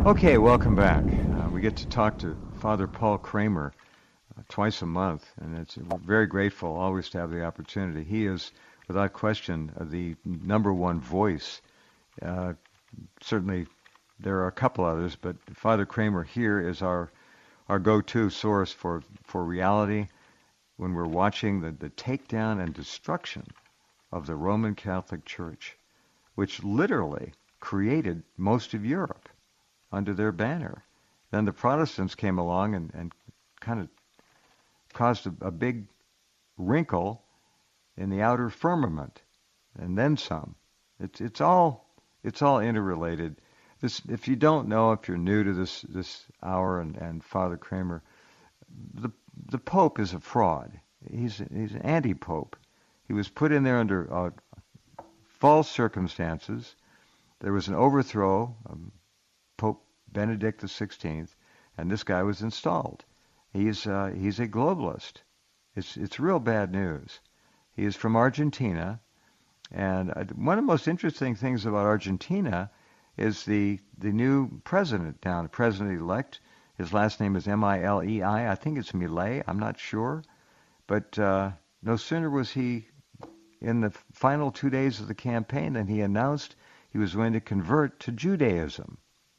Okay, welcome back. We get to talk to Father Paul Kramer twice a month, and we're very grateful always to have the opportunity. He is, without question, the number one voice. Uh, Certainly, there are a couple others, but Father Kramer here is our go-to source for reality when we're watching the takedown and destruction of the Roman Catholic Church, which literally created most of Europe under their banner. Then the Protestants came along and kind of caused a big wrinkle in the outer firmament, and then some. It's all interrelated. This, if you don't know, if you're new to this hour and Father Kramer, the Pope is a fraud. He's an anti-Pope. He was put in there under false circumstances. There was an overthrow of Pope Benedict XVI, and this guy was installed. He's a globalist. It's real bad news. He is from Argentina, and one of the most interesting things about Argentina is the new president now, the president-elect. His last name is Milei. I think it's Milei. I'm not sure. But no sooner was he in the final 2 days of the campaign than he announced he was going to convert to Judaism.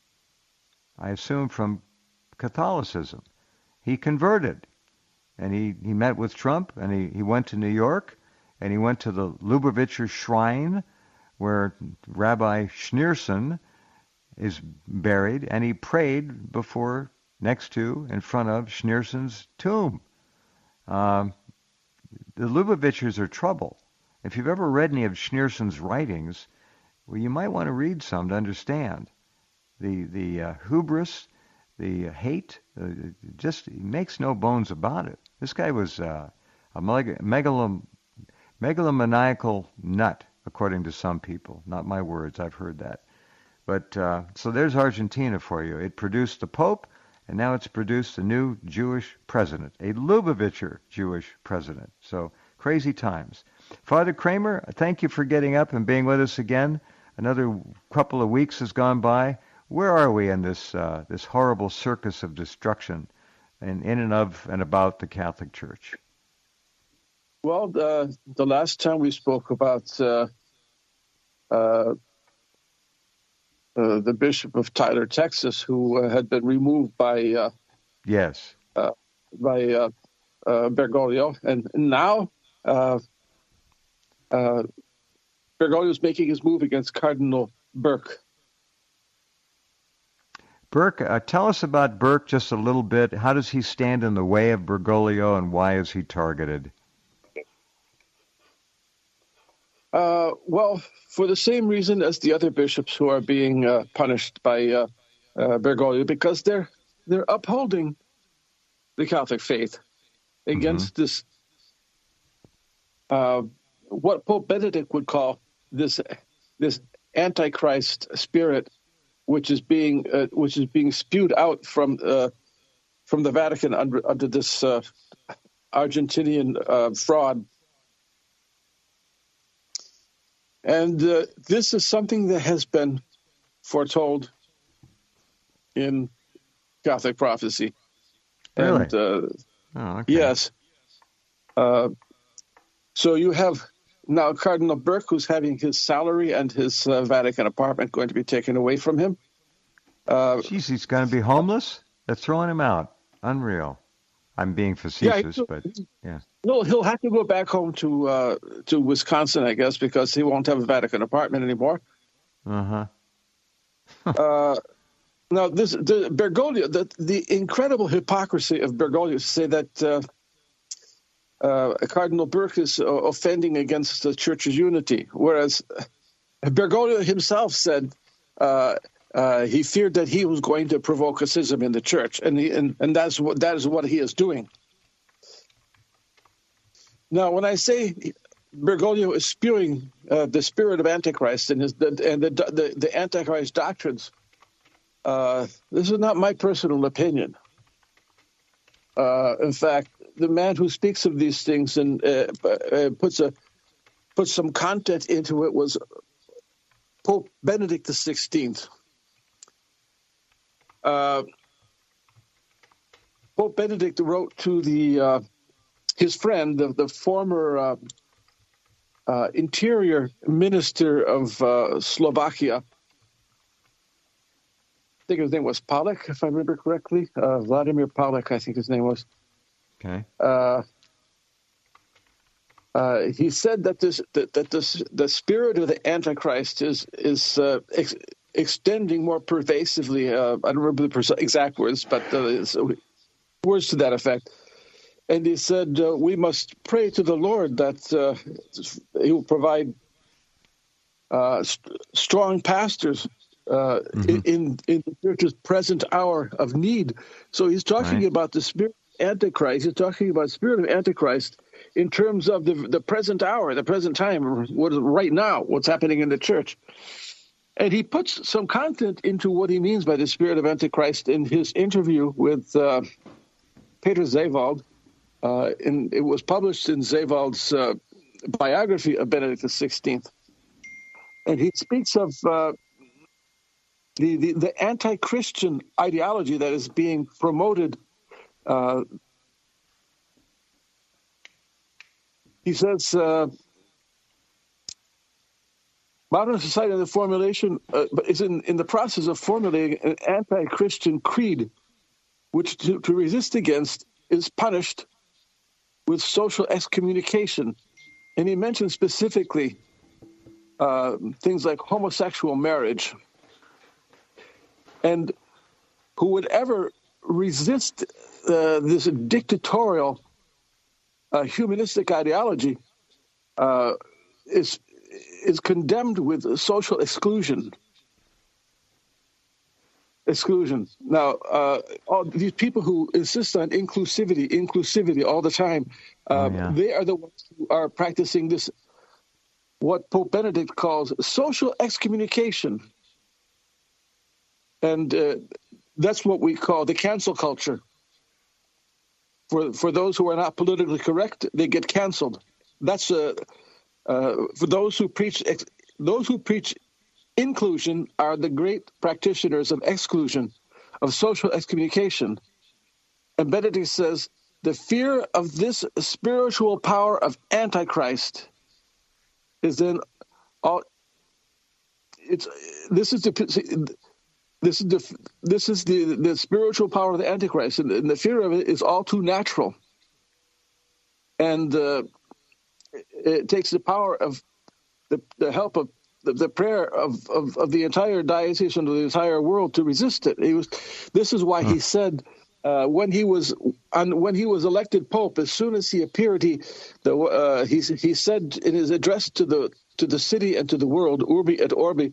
I assume from Catholicism. He converted. And he met with Trump, and he went to New York, and he went to the Lubavitcher Shrine, where Rabbi Schneerson is buried, and he prayed next to, in front of Schneerson's tomb. The Lubavitchers are trouble. If you've ever read any of Schneerson's writings, well, you might want to read some to understand the hubris, the hate. Just he makes no bones about it. This guy was a megalomaniacal nut, according to some people. Not my words. I've heard that. But so there's Argentina for you. It produced the Pope, and now it's produced a new Jewish president, a Lubavitcher Jewish president. So crazy times. Father Kramer, thank you for getting up and being with us again. Another couple of weeks has gone by. Where are we in this horrible circus of destruction in and of and about the Catholic Church? Well, the last time we spoke about the Bishop of Tyler, Texas, who had been removed by Bergoglio, and now Bergoglio is making his move against Cardinal Burke. Burke, tell us about Burke just a little bit. How does he stand in the way of Bergoglio, and why is he targeted? Well, for the same reason as the other bishops who are being punished by Bergoglio, because they're upholding the Catholic faith against this, what Pope Benedict would call this Antichrist spirit, which is being spewed out from the Vatican under this Argentinian fraud. And this is something that has been foretold in Catholic prophecy. Really? And, okay. Yes. So you have now Cardinal Burke, who's having his salary and his Vatican apartment going to be taken away from him. Jeez, he's going to be homeless? They're throwing him out. Unreal. I'm being facetious, but yeah. No, he'll have to go back home to Wisconsin, I guess, because he won't have a Vatican apartment anymore. Uh-huh. Now, the Bergoglio, the incredible hypocrisy of Bergoglio to say that Cardinal Burke is offending against the Church's unity, whereas Bergoglio himself said he feared that he was going to provoke a schism in the Church, and that is what he is doing. Now, when I say Bergoglio is spewing the spirit of Antichrist and the Antichrist doctrines, this is not my personal opinion. In fact, the man who speaks of these things and puts some content into it was Pope Benedict XVI. Pope Benedict wrote to his friend, the former interior minister of Slovakia. I think his name was Pálek, if I remember correctly. Vladimir Pálek, I think his name was. Okay. He said that the spirit of the Antichrist is extending more pervasively. I don't remember the exact words, but words to that effect. And he said we must pray to the Lord that He will provide strong pastors in the church's present hour of need. So he's talking about the spirit of Antichrist. He's talking about the spirit of Antichrist in terms of the present hour, the present time, what is right now, what's happening in the church. And he puts some content into what he means by the spirit of Antichrist in his interview with Peter Zewald. And it was published in Zewald's biography of Benedict XVI. And he speaks of the anti-Christian ideology that is being promoted. He says, modern society in the formulation is in the process of formulating an anti-Christian creed, which to resist against is punished with social excommunication. And he mentions specifically things like homosexual marriage. And who would ever resist this dictatorial humanistic ideology is condemned with social exclusion. Now, all these people who insist on inclusivity all the time, they are the ones who are practicing this, what Pope Benedict calls social excommunication. And that's what we call the cancel culture. For those who are not politically correct, they get canceled. That's for those who preach inclusion are the great practitioners of exclusion, of social excommunication. And Benedict says the fear of this spiritual power of Antichrist is then all. This is the spiritual power of the Antichrist, and the fear of it is all too natural. And it takes the power of the help of the prayer of the entire diocese and the entire world to resist it. This is why he said when he was elected pope, as soon as he appeared, he said in his address to the city and to the world, Urbi et Orbi.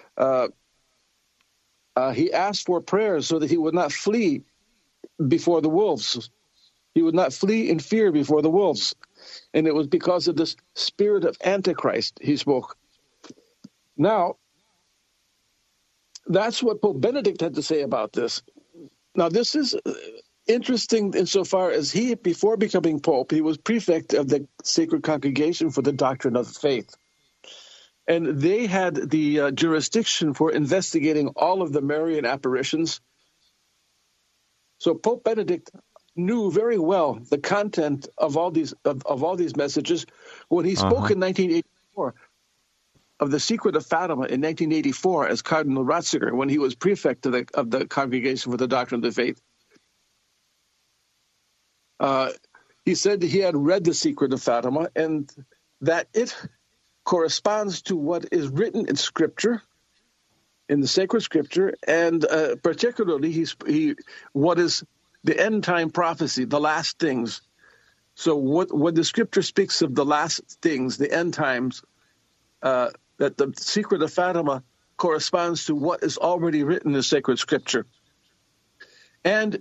He asked for prayers so that he would not flee before the wolves. He would not flee in fear before the wolves. And it was because of this spirit of Antichrist he spoke. Now, that's what Pope Benedict had to say about this. Now, this is interesting insofar as he, before becoming Pope, he was prefect of the Sacred Congregation for the Doctrine of the Faith. And they had the jurisdiction for investigating all of the Marian apparitions. So Pope Benedict knew very well the content of all these messages when he spoke in 1984 of the Secret of Fatima in 1984 as Cardinal Ratzinger, when he was prefect of the Congregation for the Doctrine of the Faith. He said he had read the Secret of Fatima and that it corresponds to what is written in Scripture, in the sacred Scripture, and particularly what is the end time prophecy, the last things. So when the Scripture speaks of the last things, the end times, that the Secret of Fatima corresponds to what is already written in the sacred Scripture, and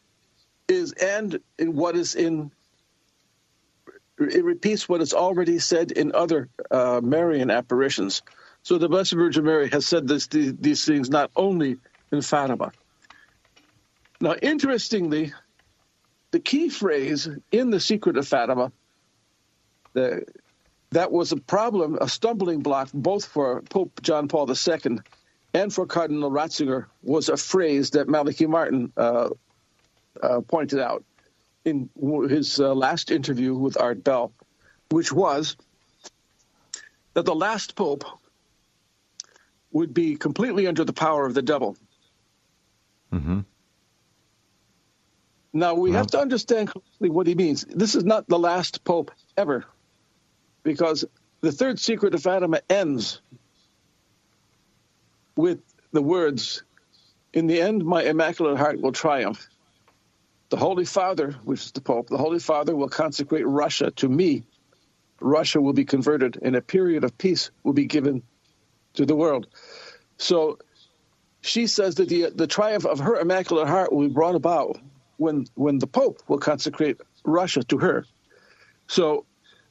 it repeats what is already said in other Marian apparitions. So the Blessed Virgin Mary has said these things not only in Fatima. Now, interestingly, the key phrase in the Secret of Fatima, that was a stumbling block both for Pope John Paul II and for Cardinal Ratzinger was a phrase that Malachi Martin pointed out in his last interview with Art Bell, which was that the last pope would be completely under the power of the devil. Mm-hmm. Now, we have to understand clearly what he means. This is not the last pope ever, because the third secret of Fatima ends with the words, "In the end, my Immaculate Heart will triumph. The Holy Father," which is the Pope, "the Holy Father will consecrate Russia to me. Russia will be converted, and a period of peace will be given to the world." So she says that the triumph of her Immaculate Heart will be brought about when the Pope will consecrate Russia to her. So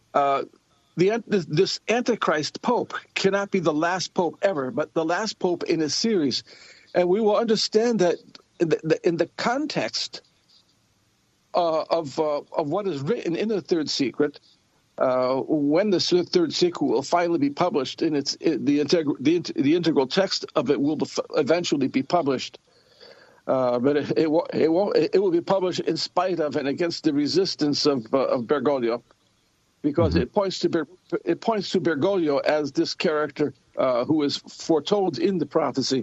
this Antichrist Pope cannot be the last Pope ever, but the last Pope in a series. And we will understand that in the context of what is written in the Third Secret, when the Third Secret will finally be published, the integral text of it will eventually be published. But it will be published in spite of and against the resistance of Bergoglio, because it points to Bergoglio as this character who is foretold in the prophecy.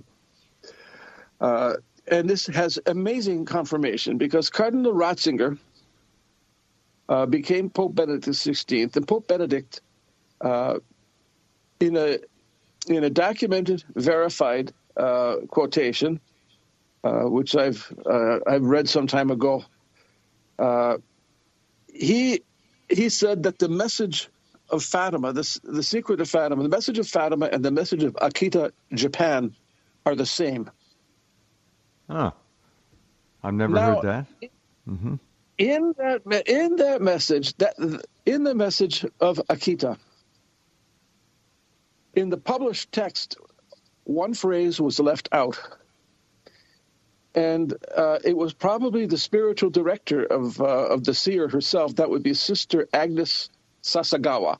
And this has amazing confirmation, because Cardinal Ratzinger became Pope Benedict XVI, and Pope Benedict, in a documented, verified quotation, which I've read some time ago, he said that the message of Fatima, the secret of Fatima, the message of Fatima and the message of Akita, Japan, are the same. Oh, I've never heard that. Mm-hmm. In that message, in the message of Akita, in the published text, one phrase was left out. And it was probably the spiritual director of the seer herself. That would be Sister Agnes Sasagawa.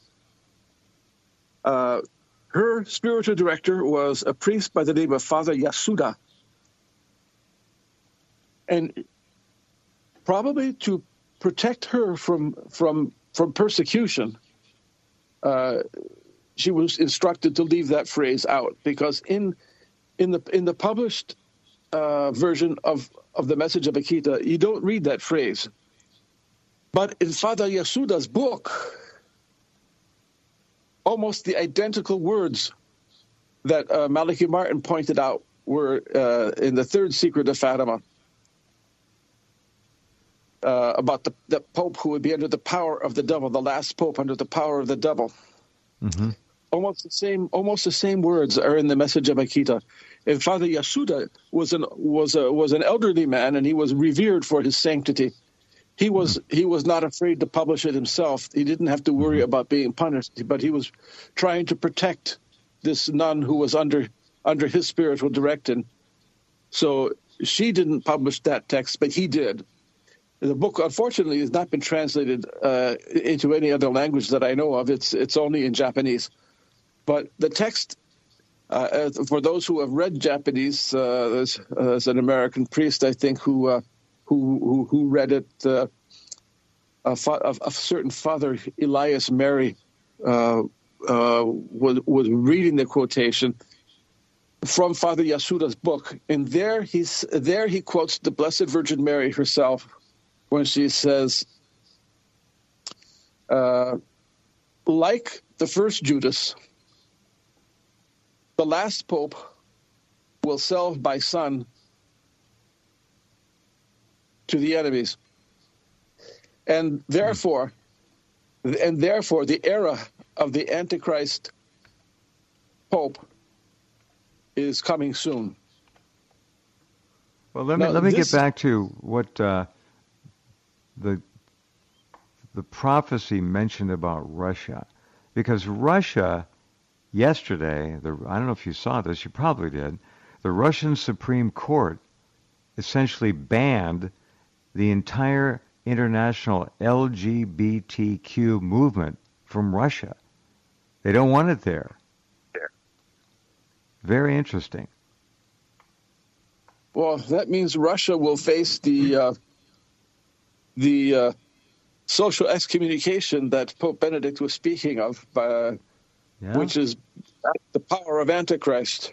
Her spiritual director was a priest by the name of Father Yasuda. And probably to protect her from persecution, she was instructed to leave that phrase out, because in the published version of the message of Akita, you don't read that phrase. But in Father Yasuda's book, almost the identical words that Malachi Martin pointed out were in the Third Secret of Fatima, about the Pope who would be under the power of the devil, the last Pope under the power of the devil. Mm-hmm. Almost the same words are in the message of Akita. And Father Yasuda was an elderly man, and he was revered for his sanctity. He was not afraid to publish it himself. He didn't have to worry about being punished, but he was trying to protect this nun who was under his spiritual direction. So she didn't publish that text, but he did. The book, unfortunately, has not been translated into any other language that I know of. It's only in Japanese. But the text, for those who have read Japanese, there's an American priest, I think, who read it. A certain Father Elias Mary was reading the quotation from Father Yasuda's book, and there he quotes the Blessed Virgin Mary herself when she says, like the first Judas, the last Pope will sell by son to the enemies. And therefore, the era of the Antichrist Pope is coming soon. Well, let me get back to what the prophecy mentioned about Russia, because Russia yesterday, I don't know if you saw this, you probably did, the Russian Supreme Court essentially banned the entire international LGBTQ movement from Russia. They don't want it there. Very interesting. Well, that means Russia will face the social excommunication that Pope Benedict was speaking of, Yeah, which is the power of Antichrist.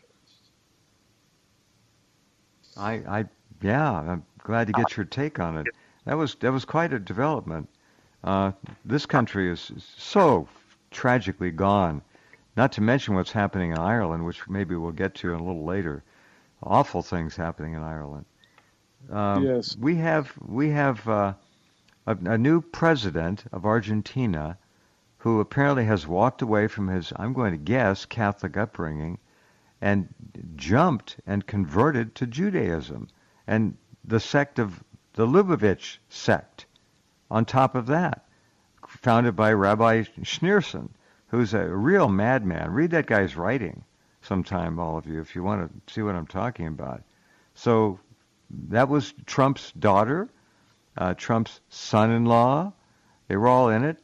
yeah, I'm glad to get your take on it. That was quite a development. This country is so tragically gone. Not to mention what's happening in Ireland, which maybe we'll get to a little later. Awful things happening in Ireland. Yes. We have a new president of Argentina who apparently has walked away from his, I'm going to guess, Catholic upbringing and jumped and converted to Judaism and the sect of the Lubavitch sect on top of that, founded by Rabbi Schneerson, who's a real madman. Read that guy's writing sometime, all of you, if you want to see what I'm talking about. So that was Trump's daughter, Trump's son-in-law. They were all in it.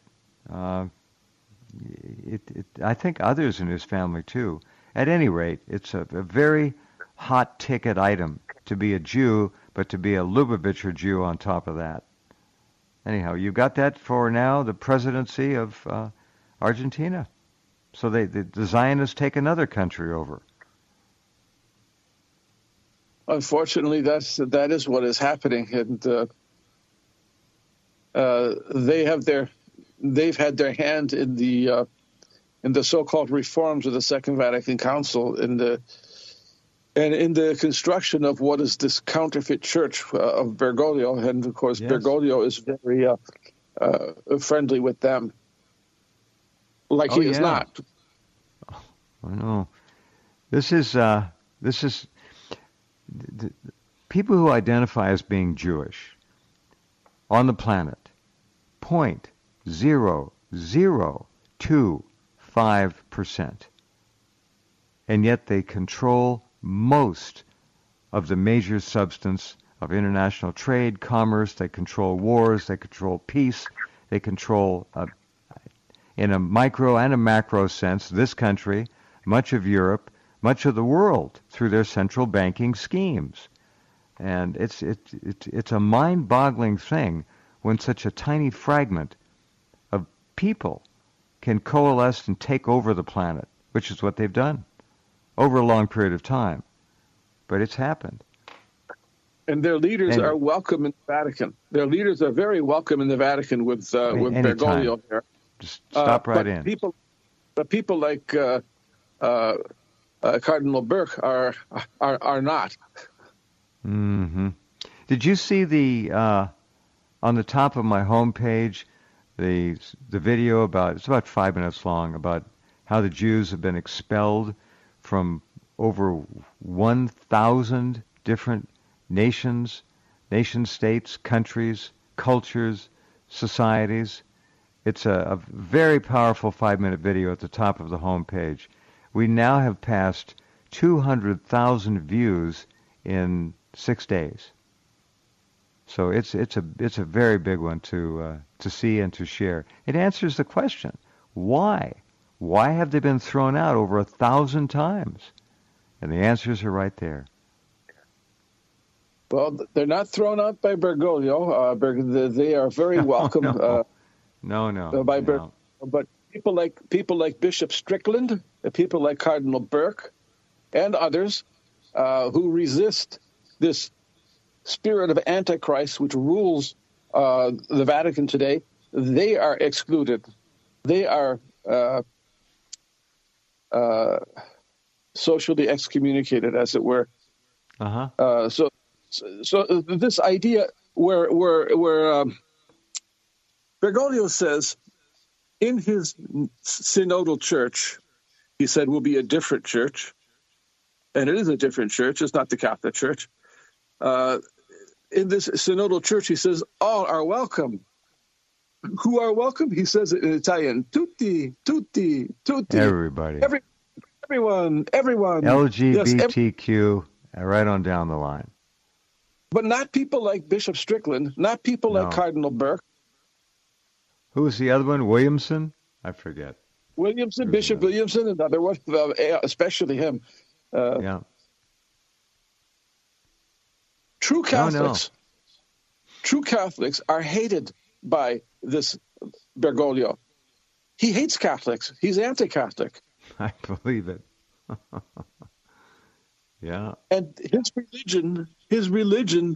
I think others in his family too. At any rate, it's a very hot ticket item to be a Jew, but to be a Lubavitcher Jew on top of that. Anyhow, you got that for now, the presidency of Argentina. So the Zionists take another country over. Unfortunately, that is what is happening, and they've had their hand in the so-called reforms of the Second Vatican Council, and in the construction of what is this counterfeit church of Bergoglio, and of course Yes. Bergoglio is very friendly with them, like he is yeah. not. I know. This is people who identify as being Jewish on the planet, 0.0025%, and yet they control most of the major substance of international trade, commerce. They control wars. They control peace. They control, in a micro and a macro sense, this country, much of Europe, much of the world through their central banking schemes. And it's a mind-boggling thing when such a tiny fragment of people can coalesce and take over the planet, which is what they've done over a long period of time. But it's happened. And their leaders are welcome in the Vatican. Their leaders are very welcome in the Vatican with Bergoglio there. Just stop right in. People like Cardinal Burke are not. Mm-hmm. Did you see the on the top of my homepage the video it's about 5 minutes long, about how the Jews have been expelled from over 1,000 different nations, nation-states, countries, cultures, societies. It's a very powerful 5-minute video at the top of the homepage. We now have passed 200,000 views in 6 days. So it's a very big one to see and to share. It answers the question, why? Why have they been thrown out over 1,000 times? And the answers are right there. Well, they're not thrown out by Bergoglio. They are very welcome. No. But people like Bishop Strickland, people like Cardinal Burke, and others who resist this spirit of Antichrist which rules the Vatican today, they are excluded. They are socially excommunicated, as it were. So this idea where Bergoglio says in his synodal church, he said will be a different church, and it is a different church. It's not the Catholic Church. In this synodal church, he says all are welcome. Who are welcome? He says it in Italian: tutti, tutti, tutti. Everybody. Everyone. LGBTQ, right on down the line. But not people like Bishop Strickland, not people like Cardinal Burke. Who was the other one? Williamson? I forget. Bishop Williamson, another one, especially him. Yeah. True No. True Catholics are hated by this Bergoglio. He hates Catholics. He's anti-Catholic. I believe it. Yeah. And his religion,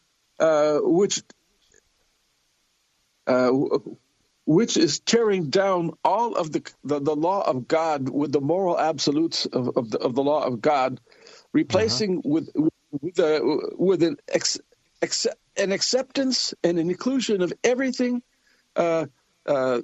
which is tearing down all of the law of God with the moral absolutes of the law of God, replacing with an acceptance and an inclusion of everything that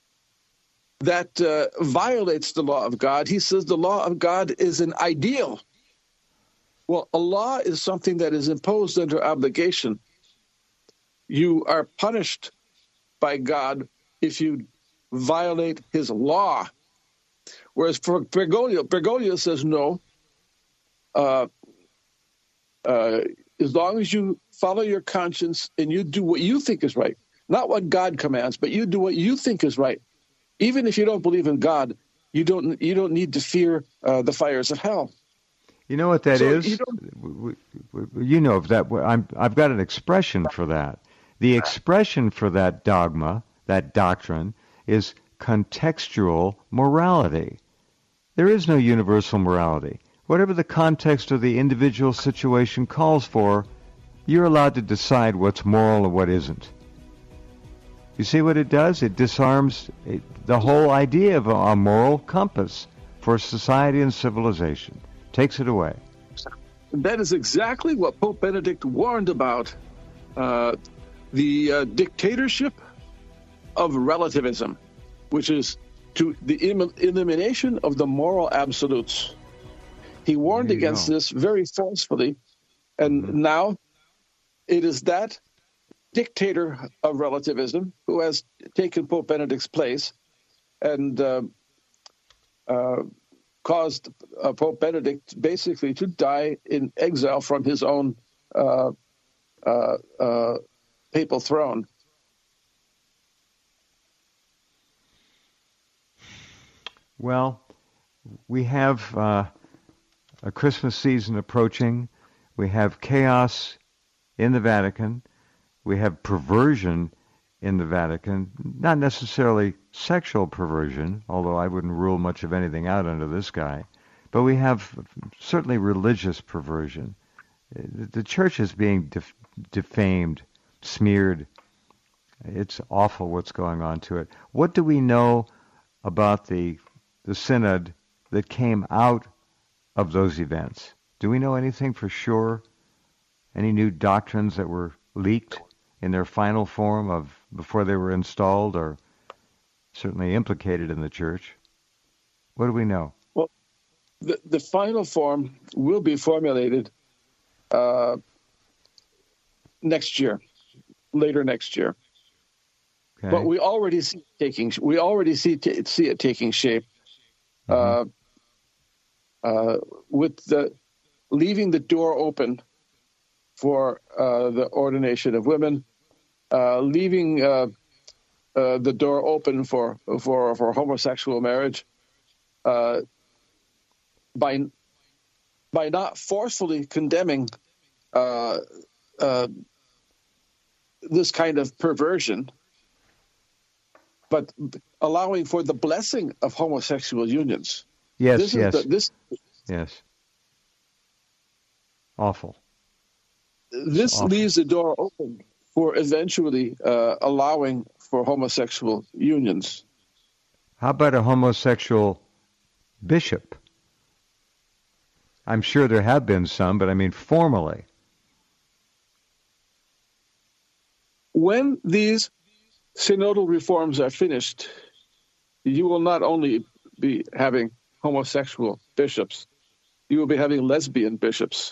violates the law of God. He says the law of God is an ideal. Well, a law is something that is imposed under obligation. You are punished by God if you violate his law. Whereas for Bergoglio says no. As long as you follow your conscience and you do what you think is right, not what God commands, but you do what you think is right. Even if you don't believe in God, you don't need to fear the fires of hell. You know what that is? You know that. I've got an expression for that. The expression for that dogma, that doctrine, is contextual morality. There is no universal morality. Whatever the context of the individual situation calls for, you're allowed to decide what's moral and what isn't. You see what it does? It disarms the whole idea of a moral compass for society and civilization. Takes it away. That is exactly what Pope Benedict warned about. The dictatorship of relativism, which is to the elimination of the moral absolutes. He warned against this very forcefully, and now it is that dictator of relativism who has taken Pope Benedict's place and caused Pope Benedict basically to die in exile from his own papal throne. Well, we have a Christmas season approaching. We have chaos in the Vatican. We have perversion in the Vatican, not necessarily sexual perversion, although I wouldn't rule much of anything out under this guy, but we have certainly religious perversion. The church is being defamed, smeared. It's awful what's going on to it. What do we know about the synod that came out of those events? Do we know anything for sure? Any new doctrines that were leaked in their final form of before they were installed or certainly implicated in the church? What do we know? Well, the final form will be formulated next year, later next year. Okay. But we already see it taking shape. With the leaving the door open for the ordination of women, leaving the door open for homosexual marriage, by not forcefully condemning this kind of perversion, but allowing for the blessing of homosexual unions. Yes. Awful. This awful. Leaves the door open for eventually allowing for homosexual unions. How about a homosexual bishop? I'm sure there have been some, but I mean formally. When these synodal reforms are finished, you will not only be having homosexual bishops, you will be having lesbian bishops.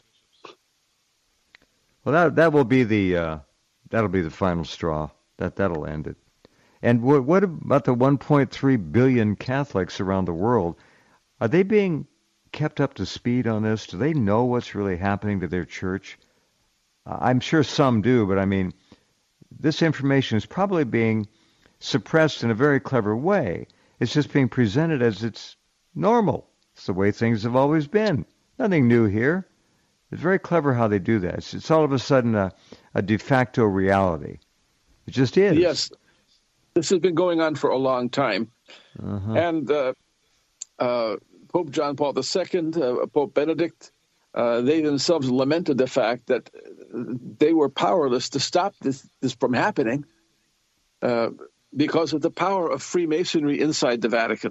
Well, that'll be the final straw. That'll end it. And what about the 1.3 billion Catholics around the world? Are they being kept up to speed on this? Do they know what's really happening to their church? I'm sure some do, but I mean, this information is probably being suppressed in a very clever way. It's just being presented as it's normal. It's the way things have always been. Nothing new here. It's very clever how they do that. It's all of a sudden a de facto reality. It just is. Yes, this has been going on for a long time. Uh-huh. And Pope John Paul II, Pope Benedict, they themselves lamented the fact that they were powerless to stop this from happening because of the power of Freemasonry inside the Vatican.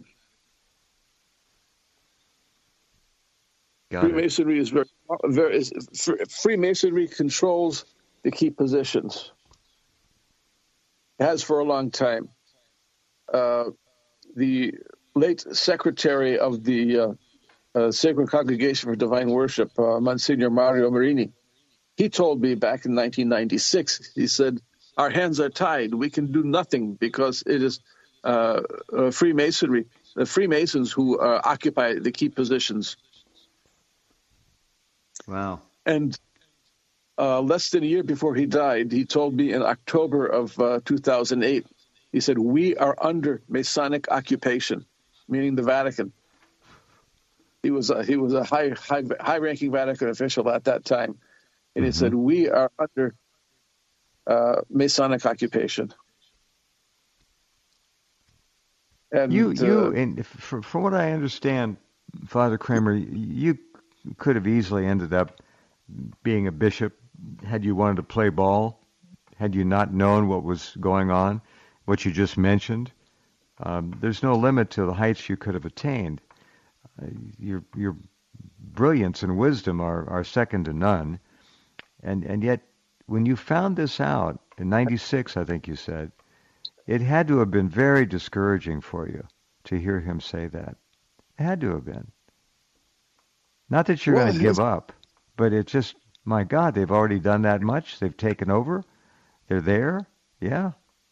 Freemasonry is Freemasonry controls the key positions. It has for a long time. The late secretary of the Sacred Congregation for Divine Worship, Monsignor Mario Marini, he told me back in 1996, he said, our hands are tied. We can do nothing because it is Freemasonry, the Freemasons who occupy the key positions. Wow. And less than a year before he died, he told me in October of 2008, he said, we are under Masonic occupation, meaning the Vatican. He was a high-ranking Vatican official at that time. And he said, we are under Masonic occupation. And from what I understand, Father Kramer, you could have easily ended up being a bishop had you wanted to play ball, had you not known what was going on, what you just mentioned. There's no limit to the heights you could have attained. Your brilliance and wisdom are second to none. And yet, when you found this out in 96, I think you said, it had to have been very discouraging for you to hear him say that. It had to have been. Not that you're going to give up, but it's just, my God, they've already done that much. They've taken over. They're there. Yeah.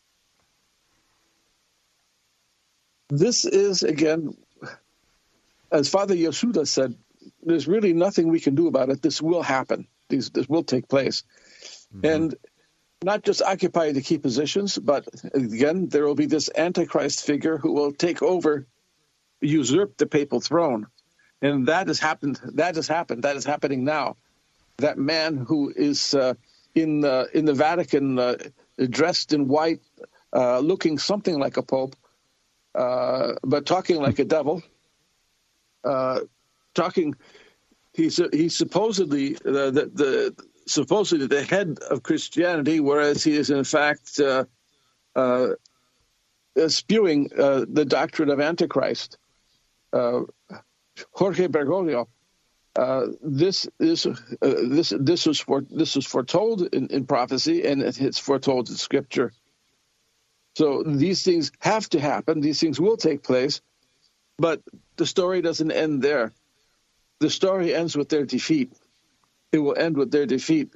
This is, again, as Father Yasuda said, there's really nothing we can do about it. This will happen. This will take place. And not just occupy the key positions, but again, there will be this Antichrist figure who will take over, usurp the papal throne. And that has happened. That has happened. That is happening now. That man who is in the Vatican, dressed in white, looking something like a pope, but talking like a devil. He's supposedly supposedly the head of Christianity, whereas he is in fact spewing the doctrine of Antichrist. Jorge Bergoglio. This was foretold in prophecy, and it's foretold in Scripture. So these things have to happen. These things will take place, but the story doesn't end there. The story ends with their defeat. It will end with their defeat.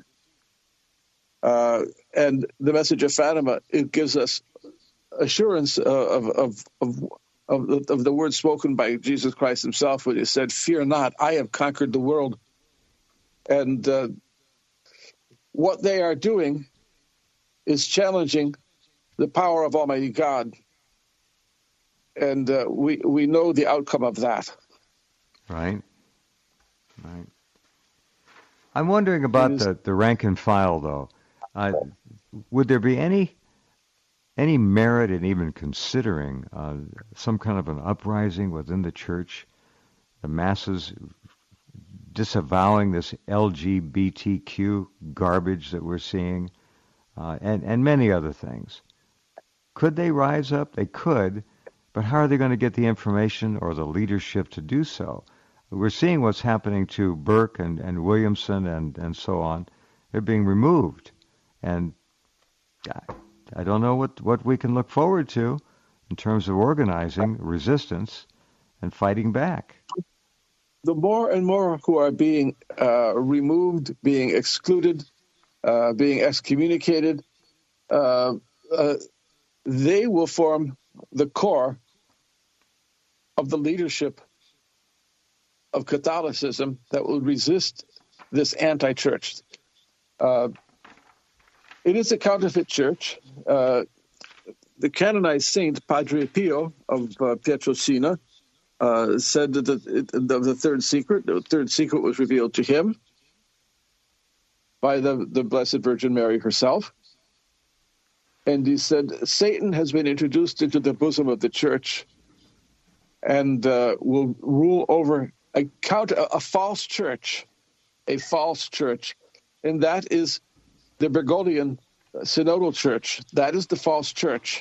And the message of Fatima, it gives us assurance of the words spoken by Jesus Christ himself when he said, "Fear not, I have conquered the world." And what they are doing is challenging the power of Almighty God. And we know the outcome of that. Right. Right. I'm wondering about the rank and file, though. Would there be any merit in even considering some kind of an uprising within the church, the masses disavowing this LGBTQ garbage that we're seeing, and many other things? Could they rise up? They could, but how are they going to get the information or the leadership to do so? We're seeing what's happening to Burke and Williamson and so on. They're being removed. And I don't know what we can look forward to in terms of organizing resistance and fighting back. The more and more who are being removed, being excluded, being excommunicated, they will form the core of the leadership of Catholicism that will resist this anti-church. It is a counterfeit church. The canonized saint, Padre Pio of Pietrelcina, said that the third secret was revealed to him, by the Blessed Virgin Mary herself. And he said, Satan has been introduced into the bosom of the church and will rule over a false church, and that is the Bergoglian synodal church. That is the false church.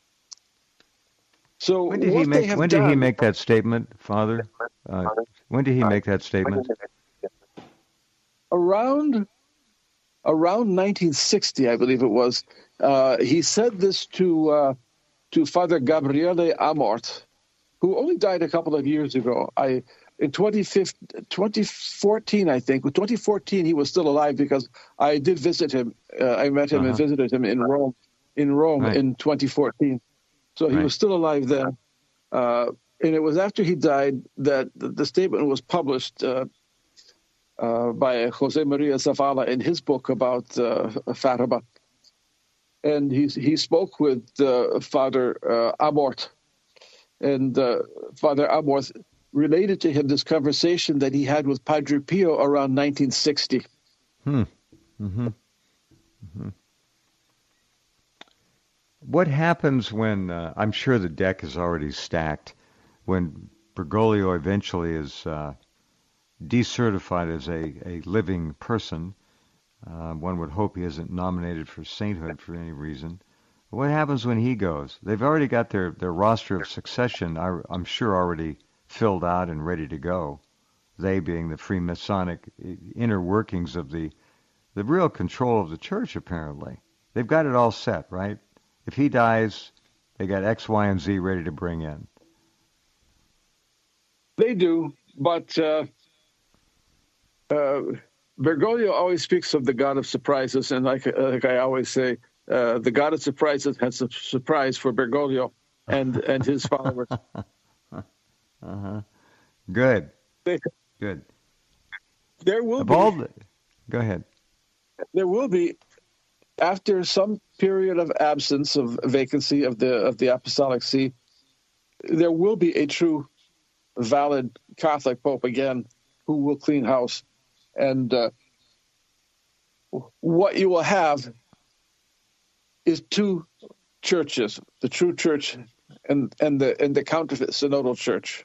So when did he make that statement, Father? When did he make that statement? Around 1960, I believe it was. He said this to Father Gabriele Amort, who only died a couple of years ago. In 2014, I think. In 2014, he was still alive because I did visit him. I met him and visited him in Rome right. In 2014. So he was still alive then. And it was after he died that the statement was published by Jose Maria Zavala in his book about Fatima. And he spoke with Father Amort. And Father Amort related to him this conversation that he had with Padre Pio around 1960. What happens when, I'm sure the deck is already stacked, when Bergoglio eventually is decertified as a living person? One would hope he isn't nominated for sainthood for any reason. What happens when he goes? They've already got their roster of succession, I'm sure, already filled out and ready to go. They being the Freemasonic inner workings of the real control of the church, apparently. They've got it all set, right? If he dies, they got X, Y, and Z ready to bring in. They do, but Bergoglio always speaks of the God of surprises, and like I always say, the God of surprises has a surprise for Bergoglio and his followers. Good. Good. There will be. Go ahead. There will be, after some period of absence, of vacancy of the Apostolic See, there will be a true, valid Catholic Pope again, who will clean house, and what you will have is two churches: the true church and the counterfeit synodal church.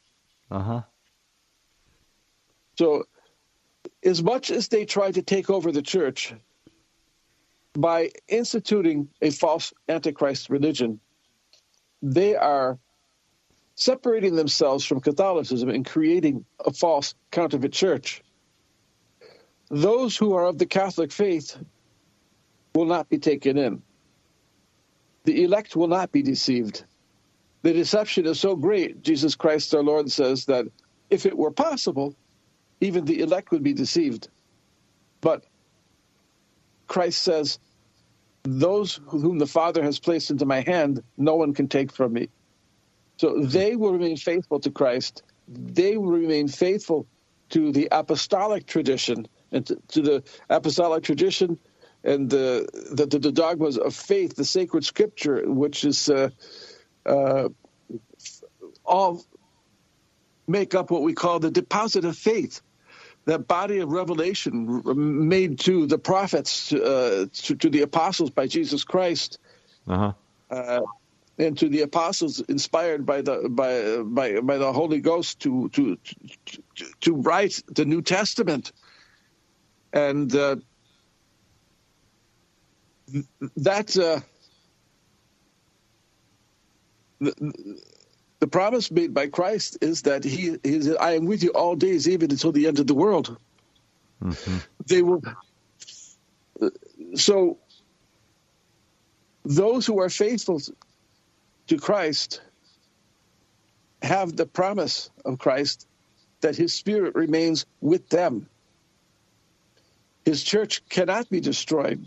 So, as much as they try to take over the church by instituting a false Antichrist religion, they are separating themselves from Catholicism and creating a false counterfeit church. Those who are of the Catholic faith will not be taken in. The elect will not be deceived. The deception is so great, Jesus Christ our Lord says, that if it were possible, even the elect would be deceived. But Christ says, those whom the Father has placed into my hand, no one can take from me. So they will remain faithful to Christ. They will remain faithful to the apostolic tradition, and to the apostolic tradition and the dogmas of faith, the sacred scripture, which is all make up what we call the deposit of faith, that body of revelation made to the prophets, to the apostles by Jesus Christ, and to the apostles inspired by the Holy Ghost to write the New Testament, and the promise made by Christ is that he is, I am with you all days, even until the end of the world. They will. So those who are faithful to Christ have the promise of Christ that his Spirit remains with them. His church cannot be destroyed.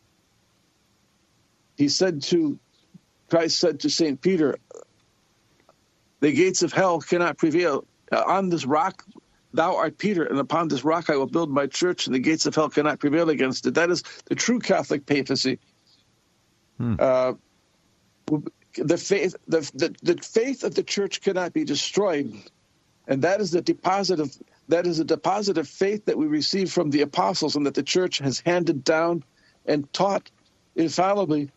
Christ said to St. Peter, the gates of hell cannot prevail. On this rock, thou art Peter, and upon this rock I will build my church, and the gates of hell cannot prevail against it. That is the true Catholic papacy. The faith of the church cannot be destroyed, and that is the deposit of that is a deposit of faith that we receive from the apostles and that the church has handed down and taught infallibly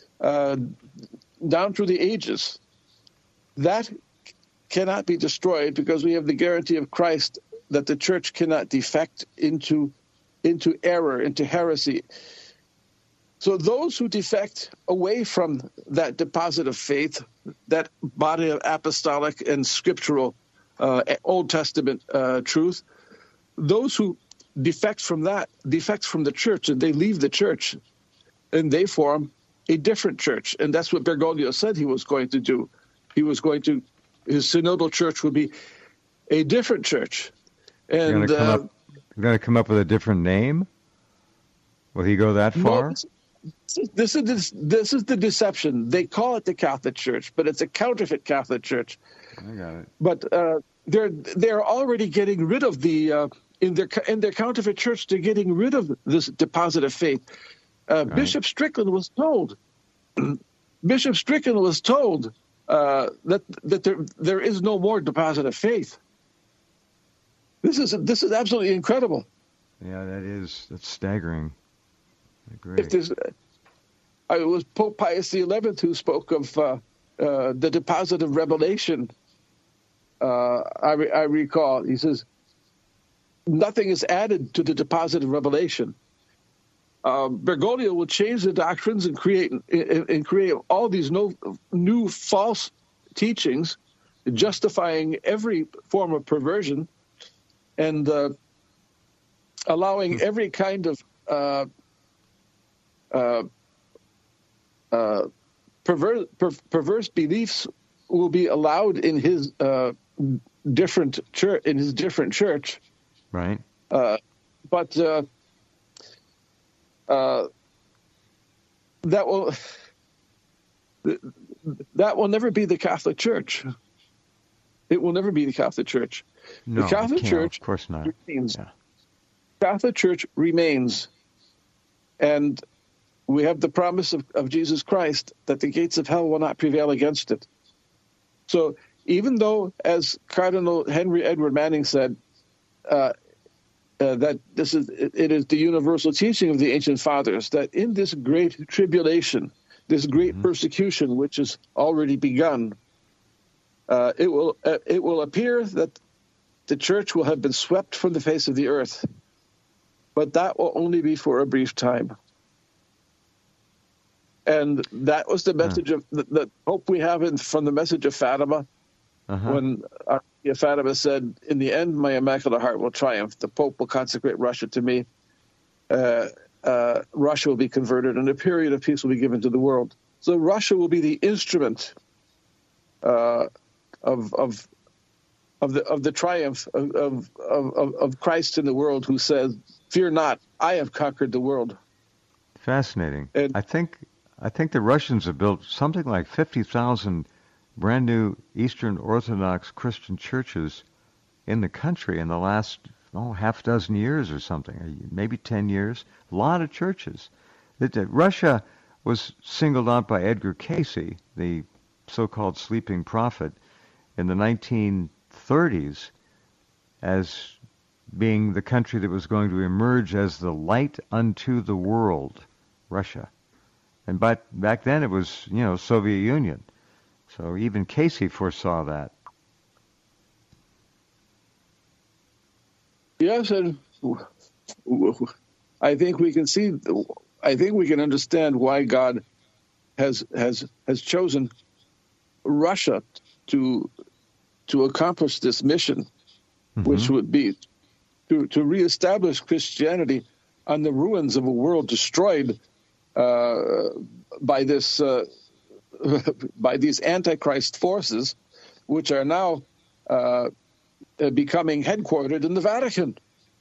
down through the ages. That cannot be destroyed because we have the guarantee of Christ that the church cannot defect into error, into heresy. So those who defect away from that deposit of faith, that body of apostolic and scriptural Old Testament truth, those who defect from the church, and they leave the church, and they form a different church. And that's what Bergoglio said he was going to do. His synodal church would be a different church. And you're going to come up with a different name? Will he go that far? No, this is the deception. They call it the Catholic Church, but it's a counterfeit Catholic Church. I got it. But they're already getting rid of the in their counterfeit church. They're getting rid of this deposit of faith. Right. Bishop Strickland was told. Bishop Strickland was told that there is no more deposit of faith. This is absolutely incredible. Yeah, that's staggering. I agree. It was Pope Pius XI who spoke of the deposit of revelation. I recall, he says, nothing is added to the deposit of revelation. Bergoglio will change the doctrines and create all these new false teachings, justifying every form of perversion and allowing every kind of perverse beliefs will be allowed in his different church. Right. But that will never be the Catholic Church. It will never be the Catholic Church. No, the Catholic Church, of course not. Remains. Yeah. Catholic Church remains, and we have the promise of Jesus Christ that the gates of hell will not prevail against it. So even though, as Cardinal Henry Edward Manning said, that it is the universal teaching of the ancient fathers that in this great tribulation, this great persecution which has already begun, it will appear that the church will have been swept from the face of the earth, but that will only be for a brief time. And that was the message of the hope we have from the message of Fatima, when Fatima said, "In the end, my Immaculate Heart will triumph. The Pope will consecrate Russia to me. Russia will be converted, and a period of peace will be given to the world." So Russia will be the instrument of the triumph of Christ in the world, who says, "Fear not, I have conquered the world." Fascinating. And I think the Russians have built something like 50,000 brand new Eastern Orthodox Christian churches in the country in the last half dozen years or something, maybe 10 years. A lot of churches. Russia was singled out by Edgar Cayce, the so-called sleeping prophet, in the 1930s as being the country that was going to emerge as the light unto the world, Russia. And back then it was, Soviet Union. So even Cayce foresaw that. Yes, and I think we can see. I think we can understand why God has chosen Russia to accomplish this mission, which would be to reestablish Christianity on the ruins of a world destroyed by these Antichrist forces, which are now becoming headquartered in the Vatican.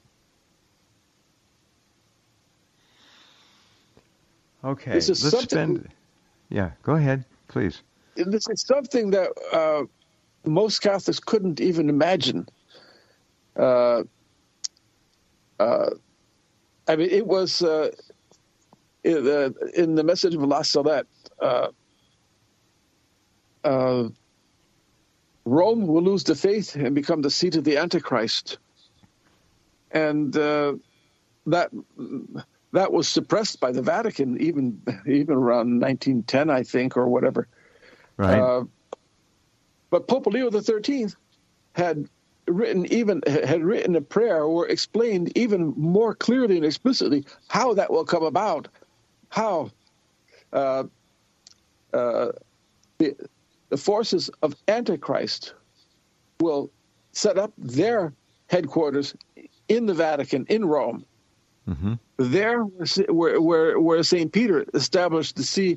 Okay, Yeah, go ahead, please. This is something that most Catholics couldn't even imagine. I mean, it was in the message of La Salette. Rome will lose the faith and become the seat of the Antichrist. and that was suppressed by the Vatican even around 1910, I think, or whatever. Right. But Pope Leo XIII had written a prayer or explained even more clearly and explicitly how that will come about, how the forces of Antichrist will set up their headquarters in the Vatican, in Rome. Mm-hmm. There, where Saint Peter established the see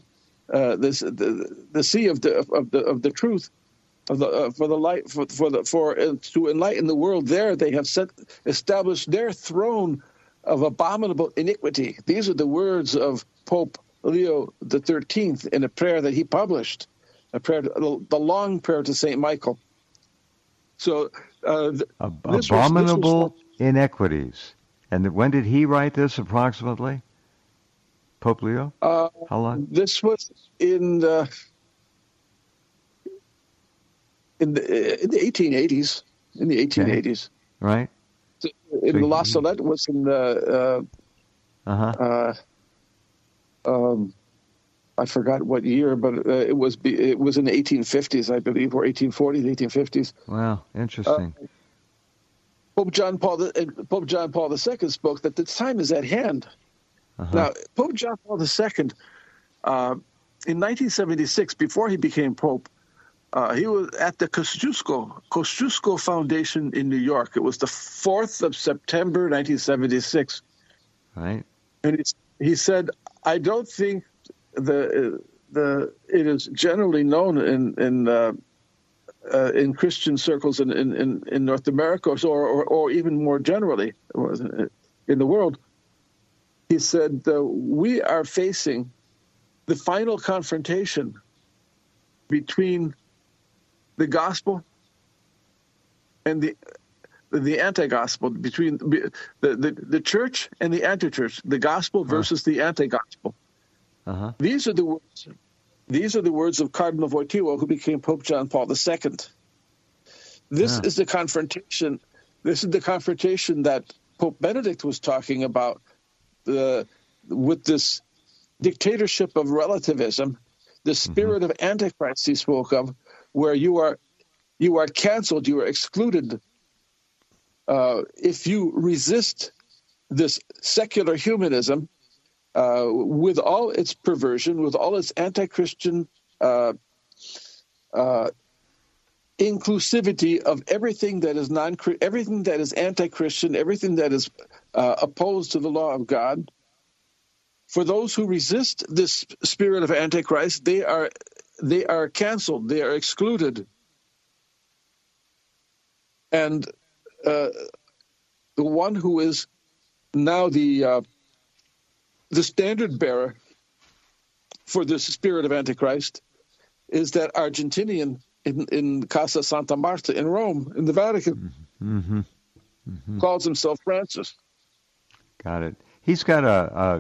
of the truth of the for the light for to enlighten the world. There, they have established their throne of abominable iniquity. These are the words of Pope Leo XIII in a prayer that he published, the long prayer to Saint Michael. So, abominable inequities. And when did he write this approximately? Pope Leo? How long? This was in the 1880s. In the 1880s, okay. Right? In La Salette was in the. I forgot what year, but it was in the 1850s, I believe, or 1840s, 1850s. Wow, interesting. Pope John Paul II spoke that the time is at hand. Now, Pope John Paul II, in 1976, before he became Pope, he was at the Kosciuszko Foundation in New York. It was the 4th of September, 1976. Right. And he said, I don't think it is generally known in Christian circles in North America or even more generally in the world. He said, we are facing the final confrontation between the gospel and the anti-gospel, between the church and the anti-church, the gospel versus the anti-gospel. These are the words. These are the words of Cardinal Wojtyła, who became Pope John Paul II. This is the confrontation. This is the confrontation that Pope Benedict was talking about with this dictatorship of relativism, the spirit of Antichrist he spoke of, where you are canceled, you are excluded if you resist this secular humanism with all its perversion, with all its anti-Christian inclusivity of everything that is everything that is anti-Christian, everything that is opposed to the law of God. For those who resist this spirit of Antichrist, they are canceled, they are excluded, and the one who is now the standard bearer for this spirit of Antichrist is that Argentinian in Casa Santa Marta in Rome, in the Vatican. Calls himself Francis. Got it. He's got a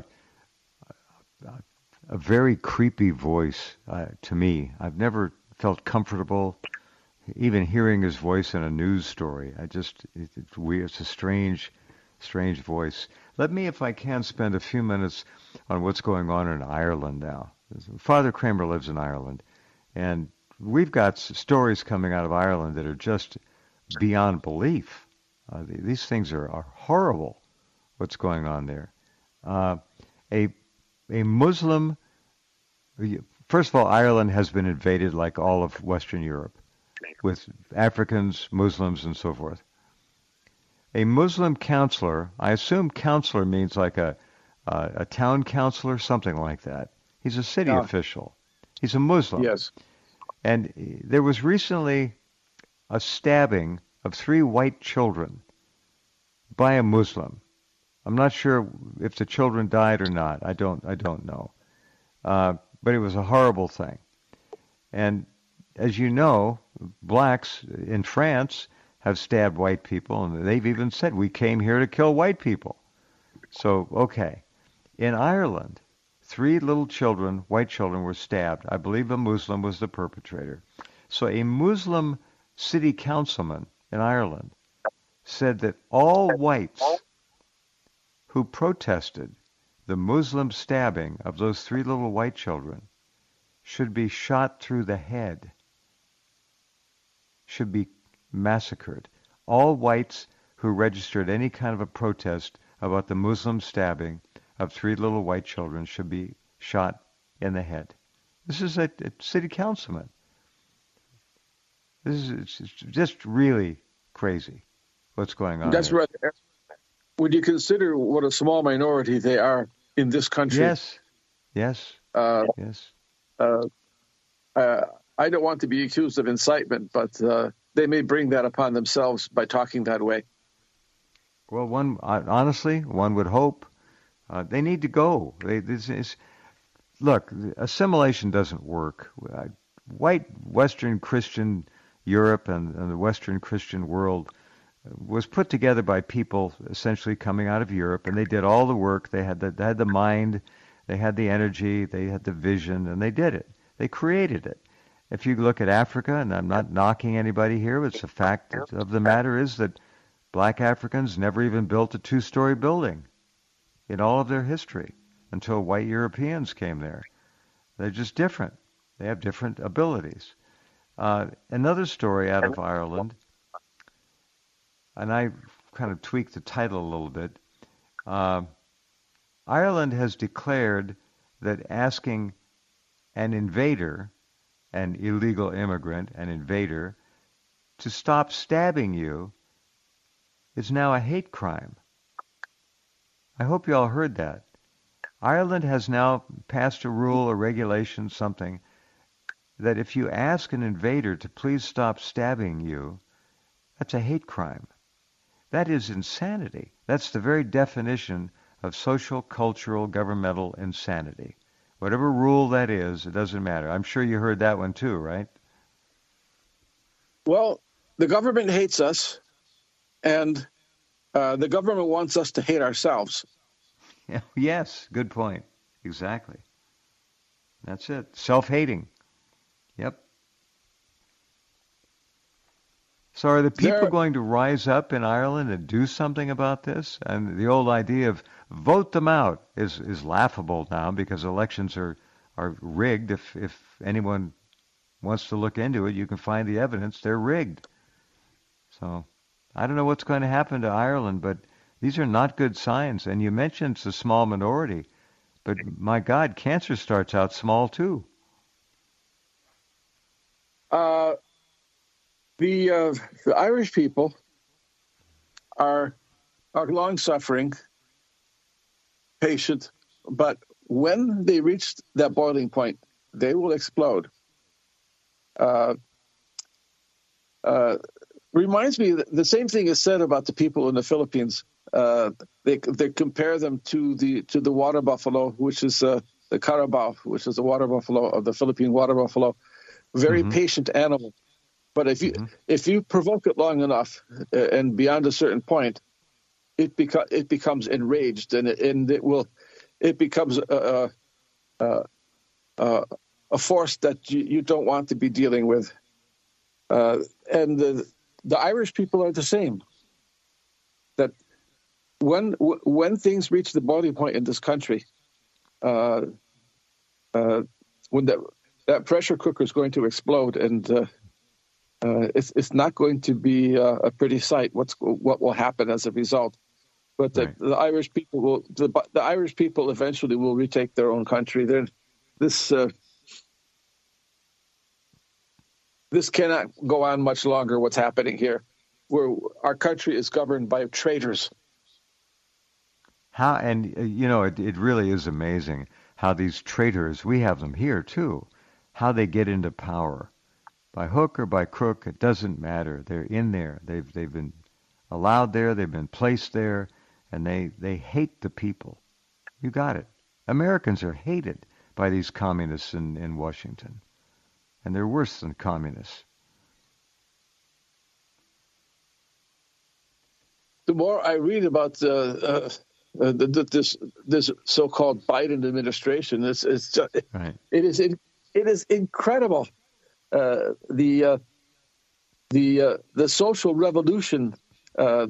very creepy voice to me. I've never felt comfortable even hearing his voice in a news story. It's weird. It's a strange voice. Let me, if I can, spend a few minutes on what's going on in Ireland now. Father Kramer lives in Ireland, and we've got stories coming out of Ireland that are just beyond belief. These things are horrible, what's going on there. A Muslim, first of all, Ireland has been invaded like all of Western Europe, with Africans, Muslims, and so forth. A Muslim counselor, I assume counselor means like a town councilor, something like that. He's a city official. He's a Muslim. Yes. And there was recently a stabbing of 3 white children by a Muslim. I'm not sure if the children died or not. I don't know. But it was a horrible thing. And as you know, blacks in France have stabbed white people, and they've even said, we came here to kill white people. So, okay. In Ireland, 3 little children, white children, were stabbed. I believe a Muslim was the perpetrator. So a Muslim city councilman in Ireland said that all whites who protested the Muslim stabbing of those 3 little white children should be shot through the head, should be massacred. All whites who registered any kind of a protest about the Muslim stabbing of 3 little white children should be shot in the head. This is a city councilman. This is it's just really crazy what's going on. That's here. right. Would you consider what a small minority they are in this country? Yes. Yes. Yes. I don't want to be accused of incitement, but they may bring that upon themselves by talking that way. Well, honestly, one would hope they need to go. Look, assimilation doesn't work. White Western Christian Europe and the Western Christian world was put together by people essentially coming out of Europe, and they did all the work. They had the mind, they had the energy, they had the vision, and they did it. They created it. If you look at Africa, and I'm not knocking anybody here, it's a fact of the matter is that black Africans never even built a 2-story building in all of their history until white Europeans came there. They're just different. They have different abilities. Another story out of Ireland, and I kind of tweaked the title a little bit. Ireland has declared that asking an invader, an illegal immigrant, an invader, to stop stabbing you is now a hate crime. I hope you all heard that. Ireland has now passed a rule, a regulation, something, that if you ask an invader to please stop stabbing you, that's a hate crime. That is insanity. That's the very definition of social, cultural, governmental insanity. Whatever rule that is, it doesn't matter. I'm sure you heard that one too, right? Well, the government hates us, and the government wants us to hate ourselves. Yeah, yes, good point. Exactly. That's it. Self-hating. Yep. So are the people going to rise up in Ireland and do something about this? And the old idea of vote them out is laughable now because elections are rigged. If anyone wants to look into it, you can find the evidence. They're rigged. So I don't know what's going to happen to Ireland, but these are not good signs. And you mentioned it's a small minority, but my God, cancer starts out small too. The Irish people are long-suffering, patient, but when they reach that boiling point, they will explode. Reminds me that the same thing is said about the people in the Philippines. They compare them to the water buffalo, which is the carabao, which is the water buffalo of the Philippine water buffalo. Very patient animal. But if you provoke it long enough and beyond a certain point, it becomes enraged and it becomes a force that you don't want to be dealing with. And the Irish people are the same. That when things reach the boiling point in this country, when that pressure cooker is going to explode and it's not going to be a pretty sight. What will happen as a result? But the Irish people the Irish people eventually will retake their own country. This cannot go on much longer. What's happening here, where our country is governed by traitors. How it really is amazing how these traitors, we have them here too, how they get into power. By hook or by crook, it doesn't matter. They're in there. They've been allowed there. They've been placed there, and they hate the people. You got it. Americans are hated by these communists in Washington, and they're worse than communists. The more I read about this so-called Biden administration, it is incredible. The social revolution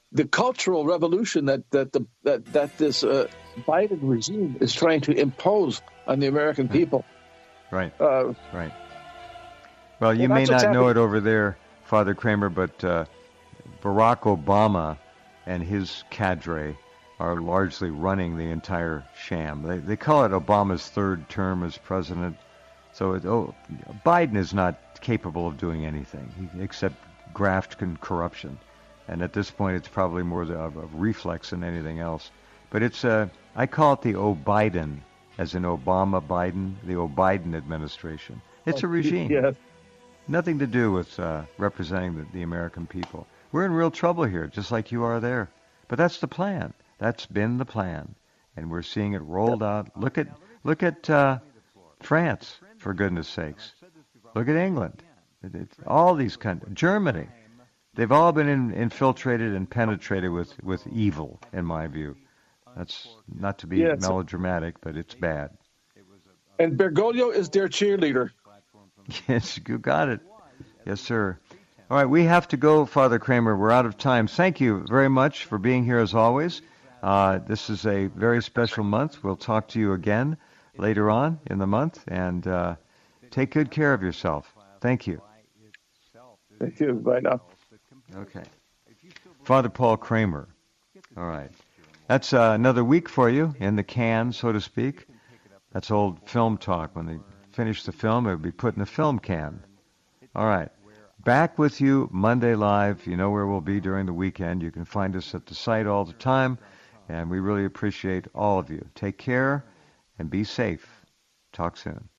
the cultural revolution that this Biden regime is trying to impose on the American people. Right. Uh, Right. Well, you may not know it over there, Father Kramer, but Barack Obama and his cadre are largely running the entire sham. They call it Obama's third term as president. So Biden is not capable of doing anything except graft and corruption. And at this point, it's probably more of a reflex than anything else. But I call it the O'Biden, as in Obama Biden, the O'Biden administration. It's a regime. Yeah. Nothing to do with representing the American people. We're in real trouble here, just like you are there. But that's the plan. That's been the plan, and we're seeing it rolled out. Look at France, for goodness sakes. Look at England. All these countries, Germany. They've all been infiltrated and penetrated with evil, in my view. That's not to be melodramatic, but it's bad. And Bergoglio is their cheerleader. Yes, you got it. Yes, sir. All right, we have to go, Father Kramer. We're out of time. Thank you very much for being here as always. This is a very special month. We'll talk to you again later on in the month, and take good care of yourself. Thank you. Thank you. Bye now. Okay. Father Paul Kramer. All right. That's another week for you in the can, so to speak. That's old film talk. When they finish the film, it would be put in the film can. All right. Back with you Monday live. You know where we'll be during the weekend. You can find us at the site all the time, and we really appreciate all of you. Take care and be safe. Talk soon.